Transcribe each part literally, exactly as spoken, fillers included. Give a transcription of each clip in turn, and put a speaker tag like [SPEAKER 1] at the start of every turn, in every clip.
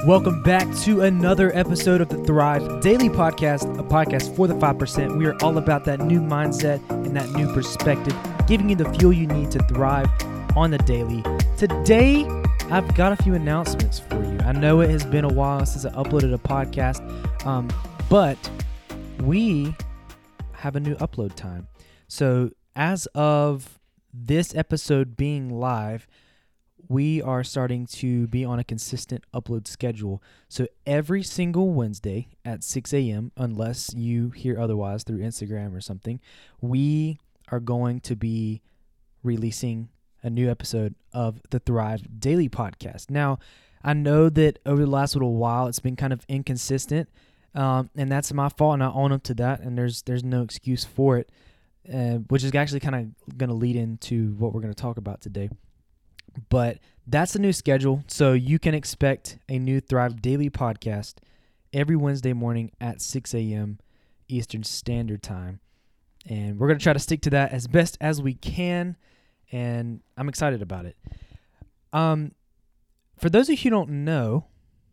[SPEAKER 1] Welcome back to another episode of the Thrive Daily Podcast, a podcast for the five percent. We are all about that new mindset and that new perspective, giving you the fuel you need to thrive on the daily. Today, I've got a few announcements for you. I know it has been a while since I uploaded a podcast, um, but we have a new upload time. So as of this episode being live, we are starting to be on a consistent upload schedule. So every single Wednesday at six a.m., unless you hear otherwise through Instagram or something, we are going to be releasing a new episode of the Thrive Daily Podcast. Now, I know that over the last little while, it's been kind of inconsistent, um, and that's my fault, and I own up to that, and there's there's no excuse for it, uh, which is actually kind of going to lead into what we're going to talk about today. But that's the new schedule, so you can expect a new Thrive Daily Podcast every Wednesday morning at six a.m. Eastern Standard Time. And we're going to try to stick to that as best as we can, and I'm excited about it. Um, for those of you who don't know,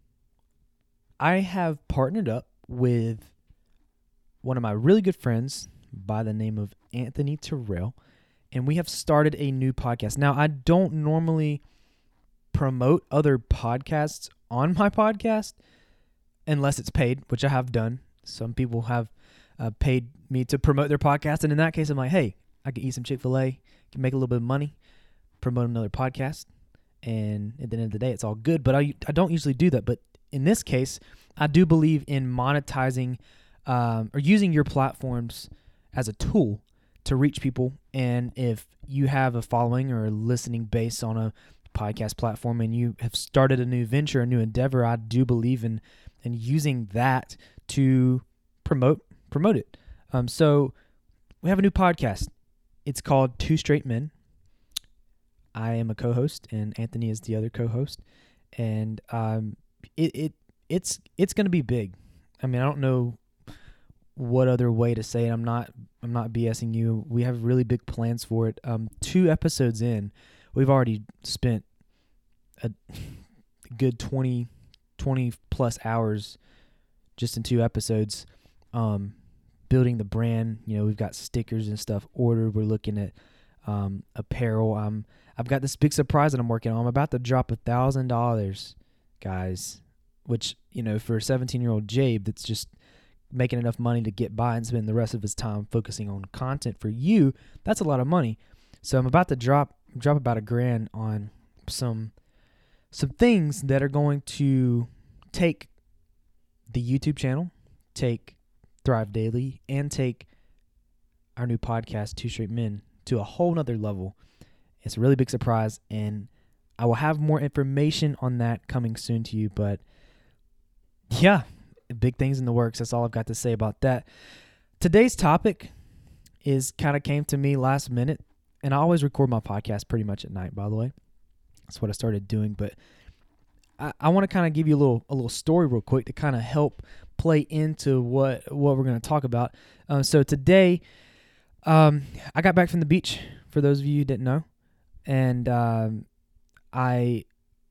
[SPEAKER 1] I have partnered up with one of my really good friends by the name of Anthony Terrell, and we have started a new podcast. Now, I don't normally promote other podcasts on my podcast unless it's paid, which I have done. Some people have uh, paid me to promote their podcast, and in that case, I'm like, hey, I can eat some Chick-fil-A, can make a little bit of money, promote another podcast, and at the end of the day, it's all good. But I, I don't usually do that. But in this case, I do believe in monetizing um, or using your platforms as a tool to reach people. And if you have a following or a listening base on a podcast platform and you have started a new venture, a new endeavor, I do believe in in using that to promote promote it. Um, so we have a new podcast. It's called Two Straight Men. I am a co-host and Anthony is the other co-host. And um, it, it it's it's going to be big. I mean, I don't know what other way to say it. I'm not I'm not BSing you. We have really big plans for it. Um, two episodes in, we've already spent a good twenty, twenty plus hours just in two episodes um, building the brand. You know, we've got stickers and stuff ordered. We're looking at um, apparel. Um, I've got this big surprise that I'm working on. I'm about to drop a thousand dollars, guys, which, you know, for a seventeen-year-old Jabe, that's just making enough money to get by and spend the rest of his time focusing on content for you. That's a lot of money. So I'm about to drop drop about a grand on some some things that are going to take the YouTube channel, take Thrive Daily, and take our new podcast, Two Straight Men, to a whole nother level. It's a really big surprise, and I will have more information on that coming soon to you. But yeah, big things in the works. That's all I've got to say about that. Today's topic is kind of came to me last minute, and I always record my podcast pretty much at night, by the way. That's what I started doing, but I, I want to kind of give you a little a little story real quick to kind of help play into what what we're going to talk about. Um, so today, um, I got back from the beach, for those of you who didn't know, and um, I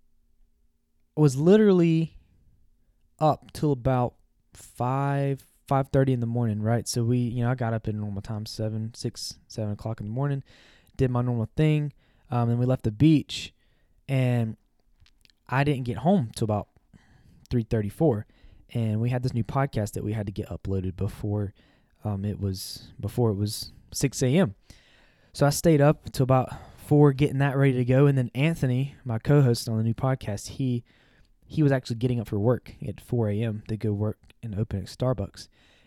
[SPEAKER 1] was literally up till about five, five thirty in the morning, right? So we, you know, I got up at normal time, seven, six, seven o'clock in the morning, did my normal thing, um, and we left the beach, and I didn't get home till about three thirty, four, and we had this new podcast that we had to get uploaded before um, it was before it was six a.m. So I stayed up till about four, getting that ready to go, and then Anthony, my co-host on the new podcast, he He was actually getting up for work at four a.m. to go work and open at Starbucks.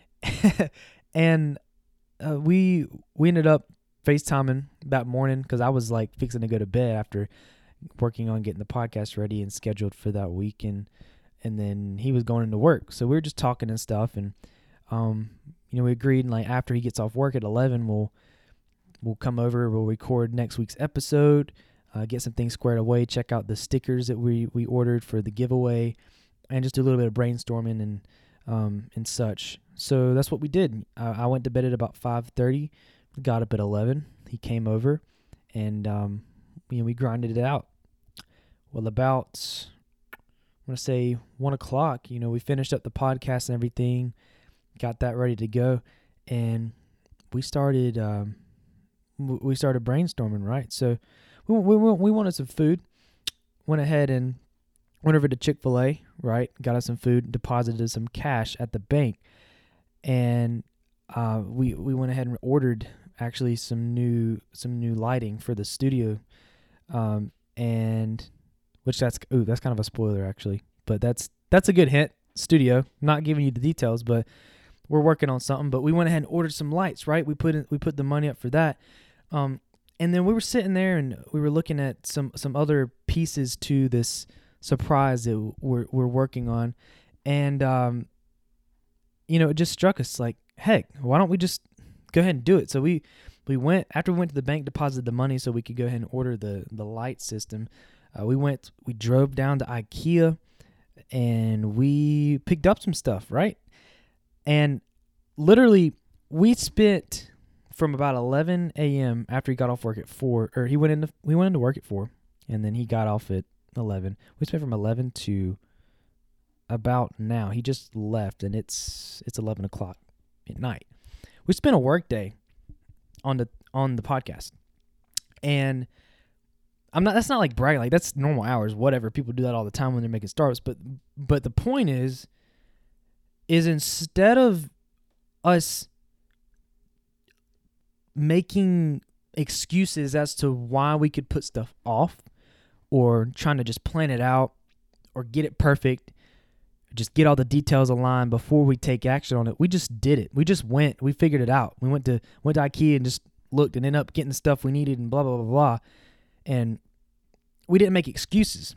[SPEAKER 1] and uh, we we ended up FaceTiming that morning because I was like fixing to go to bed after working on getting the podcast ready and scheduled for that week. And, and then he was going into work. So we were just talking and stuff. And, um, you know, we agreed, like, after he gets off work at eleven, we'll, we'll come over, we'll record next week's episode. Uh, get some things squared away, check out the stickers that we, we ordered for the giveaway, and just do a little bit of brainstorming and um, and such. So that's what we did. Uh, I went to bed at about five thirty, got up at eleven. He came over, and um, you know, we grinded it out. Well, about going to say one o'clock, you know, we finished up the podcast and everything, got that ready to go. And we started, um, we started brainstorming, right? So we, we, we wanted some food, went ahead and went over to Chick-fil-A, right? Got us some food, deposited some cash at the bank. And, uh, we, we went ahead and ordered actually some new, some new lighting for the studio. Um, and which that's, ooh, that's kind of a spoiler actually, but that's, that's a good hint. Studio, not giving you the details, but we're working on something. But we went ahead and ordered some lights, right? We put in, we put the money up for that. Um, and then we were sitting there and we were looking at some, some other pieces to this surprise that we're, we're working on. And, um, you know, it just struck us like, heck, why don't we just go ahead and do it? So we, we went, after we went to the bank, deposited the money so we could go ahead and order the, the light system. Uh, we went, we drove down to IKEA and we picked up some stuff, right? And literally we spent from about eleven a.m. after he got off work at four, or he went into, we went into work at four and then he got off at eleven. We spent from eleven to about now. He just left and it's, it's eleven o'clock at night. We spent a work day on the, on the podcast. And I'm not, that's not like bragging, like that's normal hours, whatever. People do that all the time when they're making startups. But, but the point is, is instead of us making excuses as to why we could put stuff off or trying to just plan it out or get it perfect, just get all the details aligned before we take action on it, we just did it. We just went, we figured it out. We went to, went to IKEA and just looked and ended up getting the stuff we needed and blah, blah, blah, blah. And we didn't make excuses.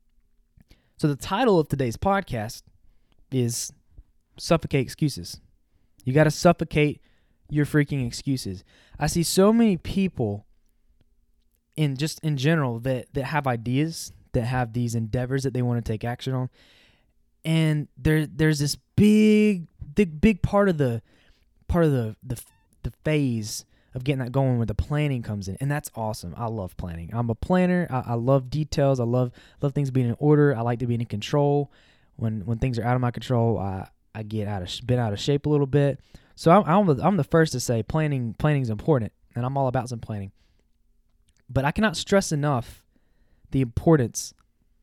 [SPEAKER 1] So the title of today's podcast is Suffocate Excuses. You got to suffocate your freaking excuses. I see so many people in just in general that, that have ideas, that have these endeavors that they want to take action on. And there there's this big, big, big part of the part of the, the the phase of getting that going where the planning comes in. And that's awesome. I love planning. I'm a planner. I, I love details. I love love things being in order. I like to be in control. When when things are out of my control, I, I get out of been out of shape a little bit. So I'm I'm the, I'm the first to say planning planning is important, and I'm all about some planning. But I cannot stress enough the importance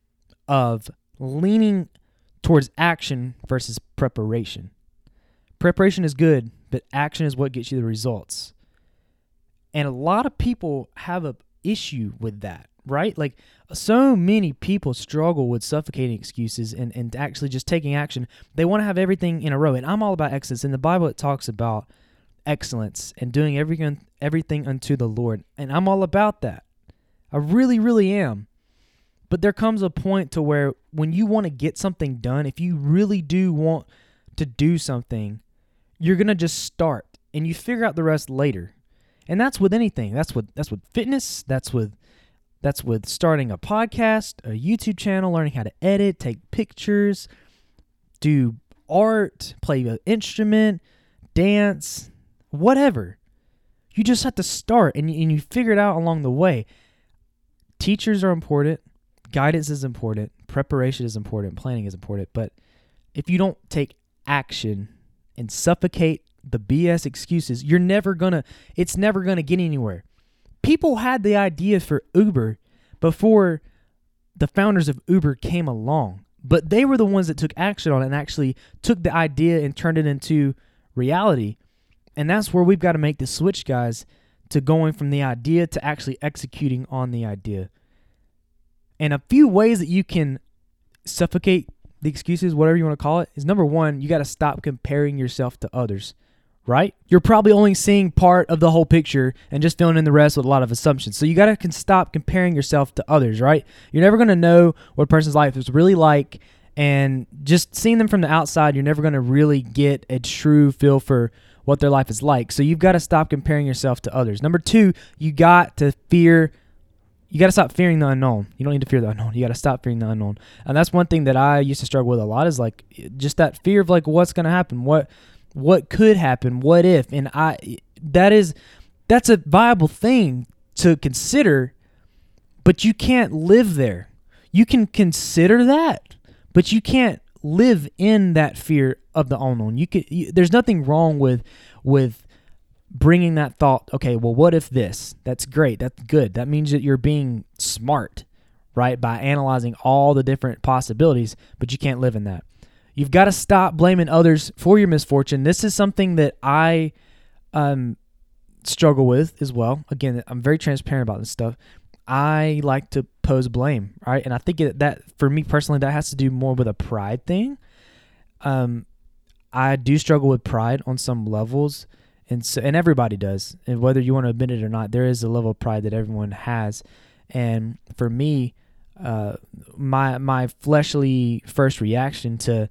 [SPEAKER 1] of leaning towards action versus preparation. Preparation is good, but action is what gets you the results. And a lot of people have a issue with that, right? Like so many people struggle with suffocating excuses and, and actually just taking action. They want to have everything in a row. And I'm all about excellence. In the Bible, it talks about excellence and doing everything, everything unto the Lord. And I'm all about that. I really, really am. But there comes a point to where when you want to get something done, if you really do want to do something, you're going to just start and you figure out the rest later. And that's with anything. That's with that's with fitness. That's with that's with starting a podcast, a YouTube channel, learning how to edit, take pictures, do art, play an instrument, dance, whatever. You just have to start and, and you figure it out along the way. Teachers are important. Guidance is important. Preparation is important. Planning is important. But if you don't take action and suffocate the B S excuses, you're never gonna, it's never gonna get anywhere. People had the idea for Uber before the founders of Uber came along, but they were the ones that took action on it and actually took the idea and turned it into reality. And that's where we've got to make the switch, guys, to going from the idea to actually executing on the idea. And a few ways that you can suffocate the excuses, whatever you want to call it, is number one, you got to stop comparing yourself to others, right? You're probably only seeing part of the whole picture and just filling in the rest with a lot of assumptions. So you got to can stop comparing yourself to others, right? You're never going to know what a person's life is really like, and just seeing them from the outside, you're never going to really get a true feel for what their life is like. So you've got to stop comparing yourself to others. Number two, you got to fear You got to stop fearing the unknown. You don't need to fear the unknown. You got to stop fearing the unknown. And that's one thing that I used to struggle with a lot, is like just that fear of like what's going to happen, what what could happen, what if. And I that is that's a viable thing to consider, but you can't live there. You can consider that, but you can't live in that fear of the unknown. You could. You, there's nothing wrong with with bringing that thought. Okay, well, what if this? That's great. That's good. That means that you're being smart, right? By analyzing all the different possibilities, but you can't live in that. You've got to stop blaming others for your misfortune. This is something that I um, struggle with as well. Again, I'm very transparent about this stuff. I like to pose blame, right? And I think that, that for me personally, that has to do more with a pride thing. Um, I do struggle with pride on some levels, and so, and everybody does. And whether you want to admit it or not, there is a level of pride that everyone has. And for me, uh, my my fleshly first reaction to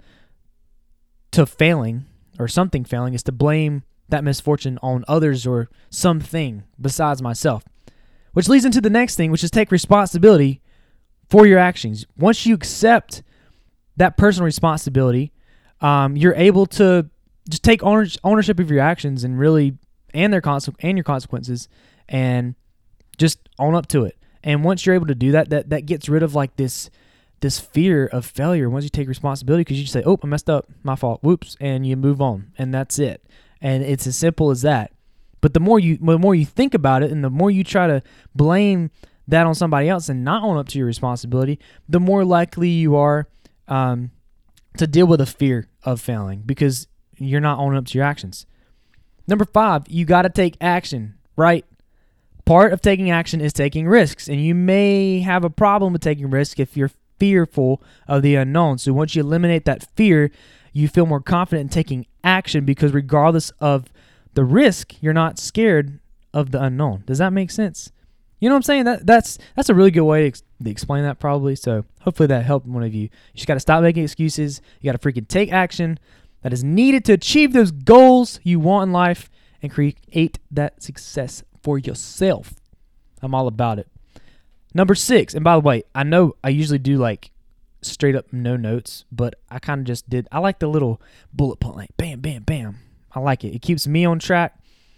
[SPEAKER 1] to failing or something failing is to blame that misfortune on others or something besides myself. Which leads into the next thing, which is take responsibility for your actions. Once you accept that personal responsibility, um, you're able to just take ownership of your actions and really and their conse- and your consequences, and just own up to it. And once you're able to do that, that that gets rid of like this this fear of failure. Once you take responsibility, because you just say, "Oh, I messed up, my fault, whoops," and you move on, and that's it. And it's as simple as that. But the more you the more you think about it, and the more you try to blame that on somebody else and not own up to your responsibility, the more likely you are um, to deal with a fear of failing because you're not owning up to your actions. Number five, you got to take action, right? Part of taking action is taking risks, and you may have a problem with taking risks if you're fearful of the unknown. So once you eliminate that fear, you feel more confident in taking action because regardless of the risk, you're not scared of the unknown. Does that make sense? You know what I'm saying? That that's that's a really good way to, ex- to explain that probably. So hopefully that helped one of you. You just got to stop making excuses. You got to freaking take action that is needed to achieve those goals you want in life and create that success for yourself. I'm all about it. Number six, and by the way, I know I usually do like straight up no notes, but I kind of just did. I like the little bullet point, like bam, bam, bam. I like it. It keeps me on track,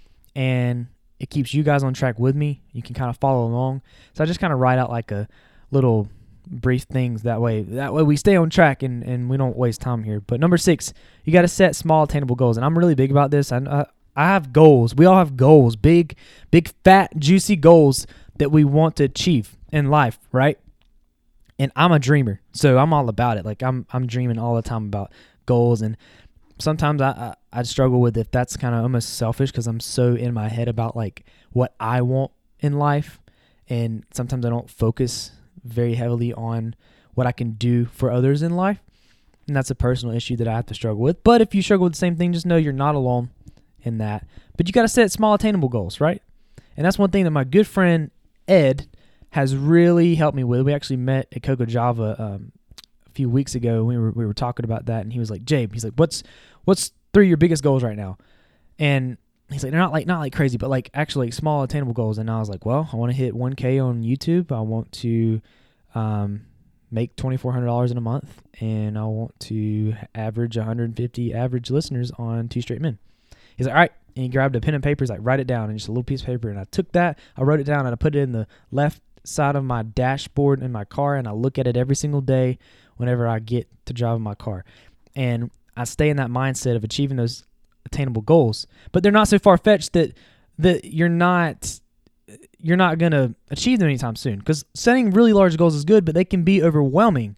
[SPEAKER 1] and it keeps you guys on track with me. You can kind of follow along. So I just kind of write out like a little brief things that way. That way we stay on track and, and we don't waste time here. But number six, you got to set small attainable goals. And I'm really big about this. I, I, I have goals. We all have goals, big, big, fat, juicy goals that we want to achieve in life, right? And I'm a dreamer, so I'm all about it. Like I'm I'm dreaming all the time about goals, and sometimes I, I, I struggle with if that's kind of almost selfish because I'm so in my head about like what I want in life, and sometimes I don't focus very heavily on what I can do for others in life, and that's a personal issue that I have to struggle with. But if you struggle with the same thing, just know you're not alone in that. But you got to set small attainable goals, right? And that's one thing that my good friend Ed has really helped me with. We actually met at Coco Java um, a few weeks ago. We were we were talking about that, and he was like, "Jabe," he's like, "What's what's three of your biggest goals right now?" And he's like, "They're not like not like crazy, but like actually like small attainable goals." And I was like, "Well, I want to hit one K on YouTube. I want to um, make twenty-four hundred dollars in a month, and I want to average one hundred fifty average listeners on Two Straight Men." He's like, "All right." And he grabbed a pen and paper. He's like, "Write it down," and just a little piece of paper. And I took that, I wrote it down, and I put it in the left side of my dashboard in my car, and I look at it every single day whenever I get to drive my car. And I stay in that mindset of achieving those attainable goals. But they're not so far-fetched that that you're not you're not going to achieve them anytime soon. Because setting really large goals is good, but they can be overwhelming.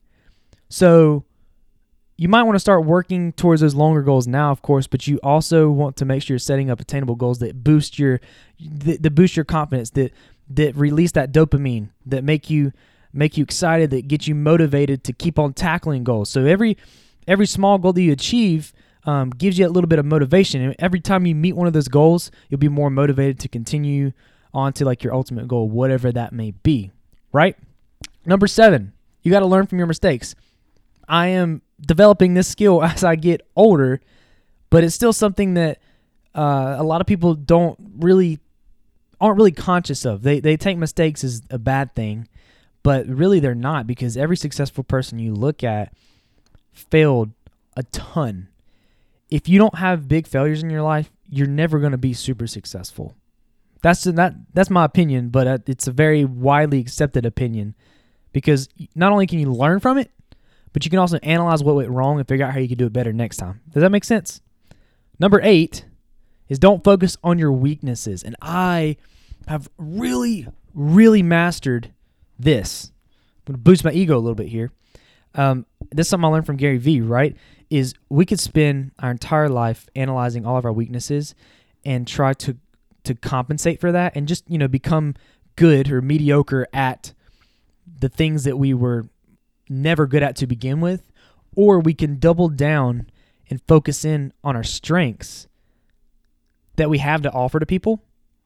[SPEAKER 1] So you might want to start working towards those longer goals now, of course, but you also want to make sure you're setting up attainable goals that boost your that, that boost your confidence, that that release that dopamine, that make you make you excited, that get you motivated to keep on tackling goals. So every every small goal that you achieve um, gives you a little bit of motivation. And every time you meet one of those goals, you'll be more motivated to continue on to like your ultimate goal, whatever that may be, right? Number seven, you got to learn from your mistakes. I am developing this skill as I get older, but it's still something that uh, a lot of people don't really aren't really conscious of. They they take mistakes as a bad thing, but really they're not, because every successful person you look at failed a ton. If you don't have big failures in your life, you're never going to be super successful. That's that that's my opinion, but it's a very widely accepted opinion, because not only can you learn from it, but you can also analyze what went wrong and figure out how you can do it better next time. Does that make sense? Number eight is don't focus on your weaknesses. And I have really, really mastered this. I'm going to boost my ego a little bit here. Um, this is something I learned from Gary Vee, right? Is we could spend our entire life analyzing all of our weaknesses and try to to compensate for that and just, you know, become good or mediocre at the things that we were never good at to begin with, or we can double down and focus in on our strengths that we have to offer to people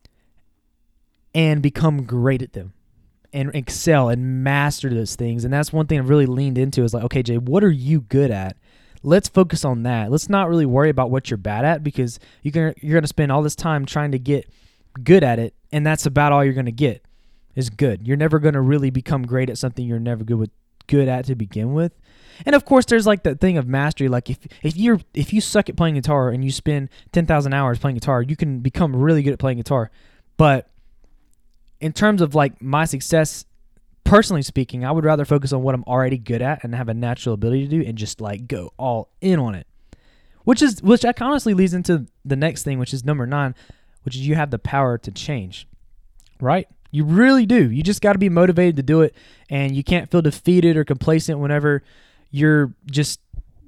[SPEAKER 1] and become great at them and excel and master those things. And that's one thing I've really leaned into is like, okay, Jay, what are you good at? Let's focus on that. Let's not really worry about what you're bad at, because you're gonna, you're going to spend all this time trying to get good at it, and that's about all you're going to get is good. You're never going to really become great at something you're never good with, good at to begin with. And of course, there's like that thing of mastery. Like if if you're if you suck at playing guitar and you spend ten thousand hours playing guitar, you can become really good at playing guitar. But in terms of like my success, personally speaking, I would rather focus on what I'm already good at and have a natural ability to do and just like go all in on it. Which is which honestly leads into the next thing, which is number nine, which is you have the power to change. Right? You really do. You just got to be motivated to do it, and you can't feel defeated or complacent whenever you're just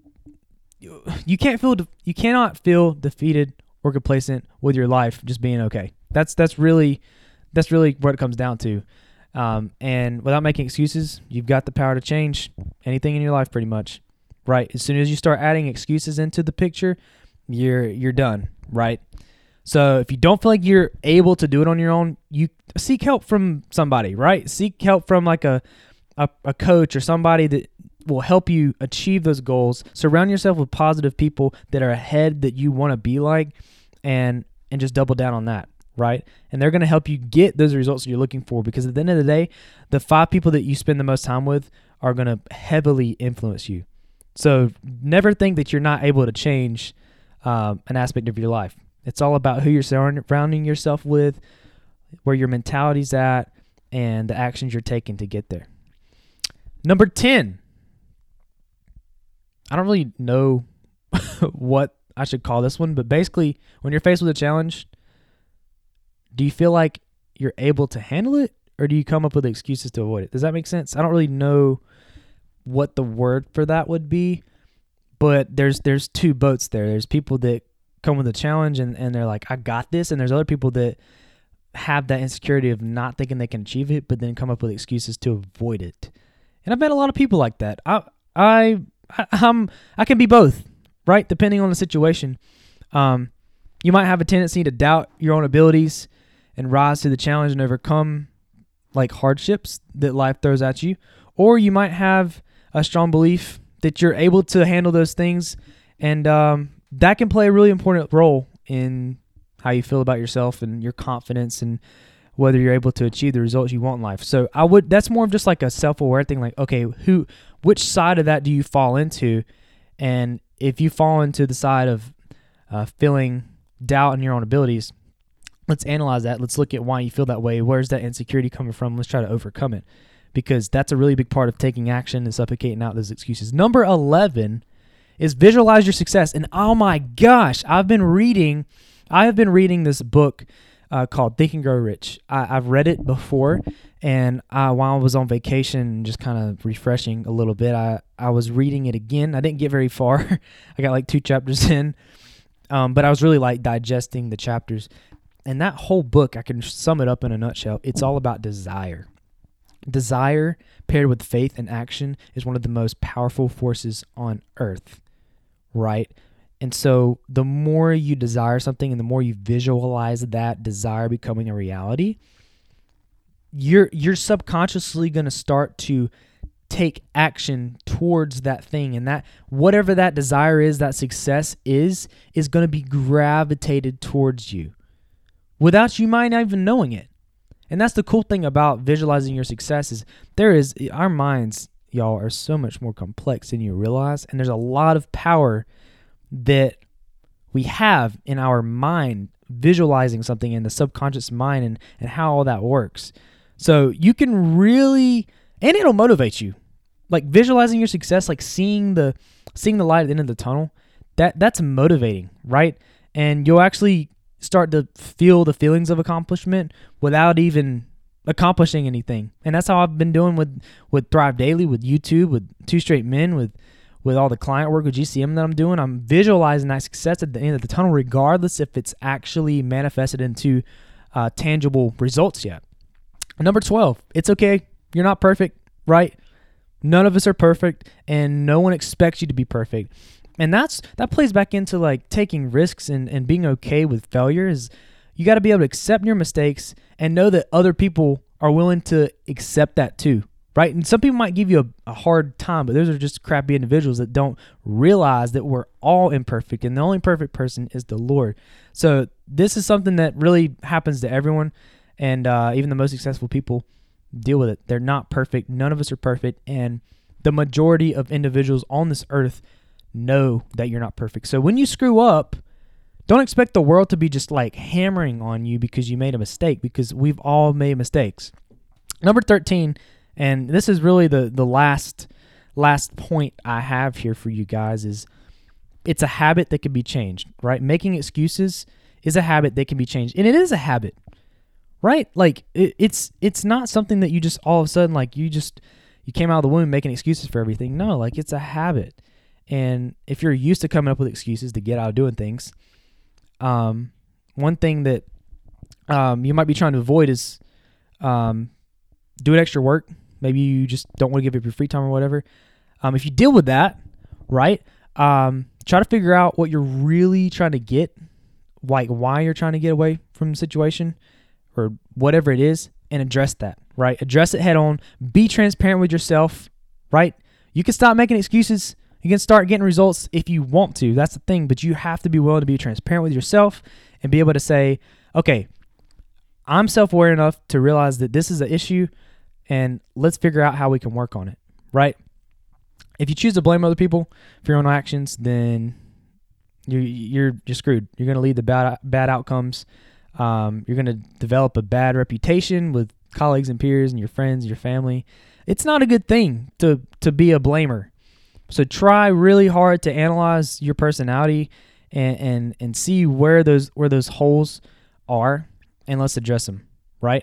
[SPEAKER 1] you can't feel you cannot feel defeated or complacent with your life just being okay. That's that's really that's really what it comes down to. Um, and without making excuses, you've got the power to change anything in your life, pretty much. Right? As soon as you start adding excuses into the picture, you're you're done. Right? So if you don't feel like you're able to do it on your own, you seek help from somebody, right? Seek help from like a, a, a coach or somebody that will help you achieve those goals. Surround yourself with positive people that are ahead that you want to be like, and and just double down on that, right? And they're going to help you get those results you're looking for, because at the end of the day, the five people that you spend the most time with are going to heavily influence you. So never think that you're not able to change um, an aspect of your life. It's all about who you're surrounding yourself with, where your mentality's at, and the actions you're taking to get there. Number ten. I don't really know what I should call this one, but basically, when you're faced with a challenge, do you feel like you're able to handle it, or do you come up with excuses to avoid it? Does that make sense? I don't really know what the word for that would be, but there's there's two boats there. There's people that come with a challenge and, and they're like, I got this. And there's other people that have that insecurity of not thinking they can achieve it, but then come up with excuses to avoid it. And I've met a lot of people like that. I, I, I, I'm, I can be both, right? Depending on the situation. Um, you might have a tendency to doubt your own abilities and rise to the challenge and overcome like hardships that life throws at you. Or you might have a strong belief that you're able to handle those things, and, um, that can play a really important role in how you feel about yourself and your confidence and whether you're able to achieve the results you want in life. So I would, that's more of just like a self-aware thing. Like, okay, who, which side of that do you fall into? And if you fall into the side of uh, feeling doubt in your own abilities, let's analyze that. Let's look at why you feel that way. Where's that insecurity coming from? Let's try to overcome it, because that's a really big part of taking action and suffocating out those excuses. Number eleven is visualize your success. And oh my gosh, I've been reading, I have been reading this book uh, called Think and Grow Rich. I, I've read it before, and uh, while I was on vacation, just kind of refreshing a little bit, I, I was reading it again. I didn't get very far. I got like two chapters in, um, but I was really like digesting the chapters. And that whole book, I can sum it up in a nutshell. It's all about desire. Desire paired with faith and action is one of the most powerful forces on earth. Right? And so the more you desire something and the more you visualize that desire becoming a reality, you're you're subconsciously going to start to take action towards that thing, and that whatever that desire is, that success is, is going to be gravitated towards you without you might not even knowing it. And that's the cool thing about visualizing your success is there is, our minds, y'all, are so much more complex than you realize. And there's a lot of power that we have in our mind visualizing something in the subconscious mind and, and how all that works. So you can really, and it'll motivate you. like visualizing your success, like seeing the seeing the light at the end of the tunnel, that that's motivating, right? And you'll actually start to feel the feelings of accomplishment without even accomplishing anything. And that's how I've been doing with, with Thrive Daily, with YouTube, with Two Straight Men, with with all the client work with G C M that I'm doing. I'm visualizing that success at the end of the tunnel, regardless if it's actually manifested into uh, tangible results yet. Number twelve, it's okay. You're not perfect, right? None of us are perfect, and no one expects you to be perfect. And that's that plays back into like taking risks and, and being okay with failure. Is you got to be able to accept your mistakes and know that other people are willing to accept that too, right? And some people might give you a, a hard time, but those are just crappy individuals that don't realize that we're all imperfect, and the only perfect person is the Lord. So this is something that really happens to everyone, and uh, even the most successful people deal with it. They're not perfect. None of us are perfect, and the majority of individuals on this earth know that you're not perfect. So when you screw up, don't expect the world to be just like hammering on you because you made a mistake, because we've all made mistakes. Number thirteen, and this is really the the last last point I have here for you guys, is it's a habit that can be changed, right? Making excuses is a habit that can be changed, and it is a habit, right? Like it, it's it's not something that you just all of a sudden, like you just you came out of the womb making excuses for everything. No, like it's a habit. And if you're used to coming up with excuses to get out of doing things, um, one thing that um, you might be trying to avoid is um, doing extra work. Maybe you just don't want to give up your free time or whatever. Um, if you deal with that, right, um, try to figure out what you're really trying to get, like why you're trying to get away from the situation or whatever it is, and address that, right? Address it head on. Be transparent with yourself, right? You can stop making excuses. You can start getting results if you want to. That's the thing. But you have to be willing to be transparent with yourself and be able to say, okay, I'm self-aware enough to realize that this is an issue, and let's figure out how we can work on it, right? If you choose to blame other people for your own actions, then you're, you're, you're screwed. You're going to lead to bad, bad outcomes. Um, you're going to develop a bad reputation with colleagues and peers and your friends, your family. It's not a good thing to to be a blamer. So try really hard to analyze your personality and, and and see where those where those holes are, and let's address them, right?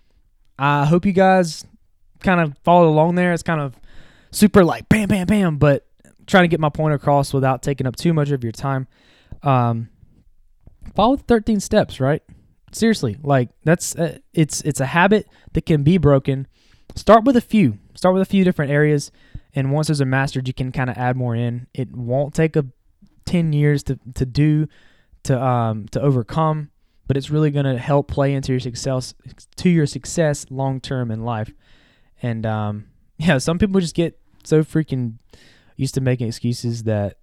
[SPEAKER 1] I hope you guys kind of followed along there. It's kind of super like bam, bam, bam, but trying to get my point across without taking up too much of your time. Um, follow the thirteen steps, right? Seriously, like that's uh, it's it's a habit that can be broken. Start with a few. Start with a few different areas. And once those are mastered, you can kind of add more in. It won't take a ten years to, to do, to um to overcome, but it's really going to help play into your success to your success long term in life. And um yeah, some people just get so freaking used to making excuses that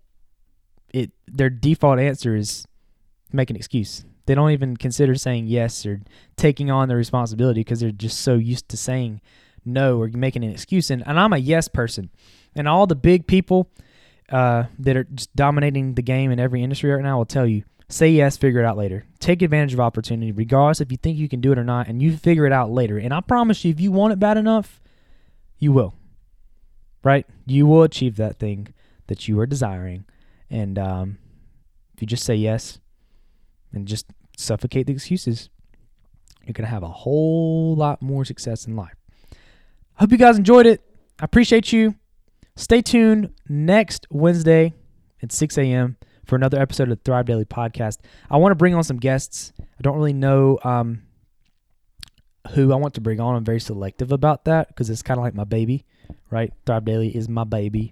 [SPEAKER 1] it their default answer is make an excuse. They don't even consider saying yes or taking on the responsibility because they're just so used to saying no or making an excuse. And, and I'm a yes person. And all the big people uh, that are just dominating the game in every industry right now will tell you, say yes, figure it out later. Take advantage of opportunity, regardless if you think you can do it or not, and you figure it out later. And I promise you, if you want it bad enough, you will. Right? You will achieve that thing that you are desiring. And um, if you just say yes and just suffocate the excuses, you're going to have a whole lot more success in life. Hope you guys enjoyed it. I appreciate you. Stay tuned next Wednesday at six a.m. for another episode of the Thrive Daily Podcast. I want to bring on some guests. I don't really know um, who I want to bring on. I'm very selective about that because it's kind of like my baby, right? Thrive Daily is my baby.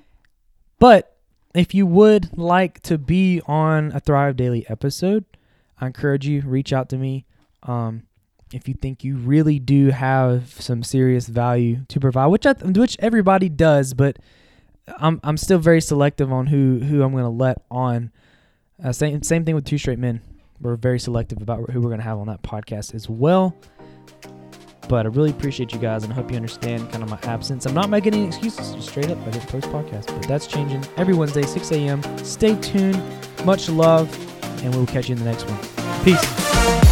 [SPEAKER 1] But if you would like to be on a Thrive Daily episode, I encourage you, reach out to me. Um, if you think you really do have some serious value to provide, which I, which everybody does, but I'm I'm still very selective on who, who I'm going to let on. Uh, same same thing with Two Straight Men. We're very selective about who we're going to have on that podcast as well. But I really appreciate you guys, and I hope you understand kind of my absence. I'm not making any excuses, just straight up, I didn't post podcast. But that's changing every Wednesday, six a.m. Stay tuned. Much love, and we'll catch you in the next one. Peace.